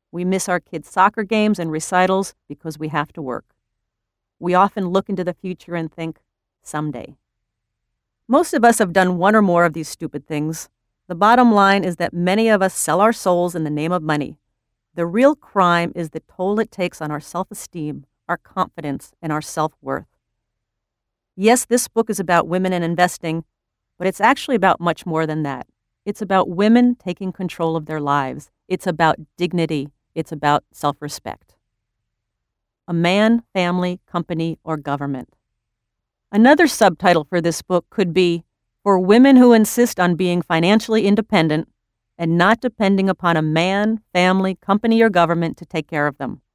We miss our kids' soccer games and recitals because we have to work. We often look into the future and think, someday. Most of us have done one or more of these stupid things. The bottom line is that many of us sell our souls in the name of money. The real crime is the toll it takes on our self-esteem, our confidence, and our self-worth. Yes, this book is about women and investing, but it's actually about much more than that. It's about women taking control of their lives. It's about dignity. It's about self-respect. A man, family, company, or government. Another subtitle for this book could be For Women Who Insist on Being Financially Independent and Not Depending Upon a Man, Family, Company, or Government to Take Care of Them.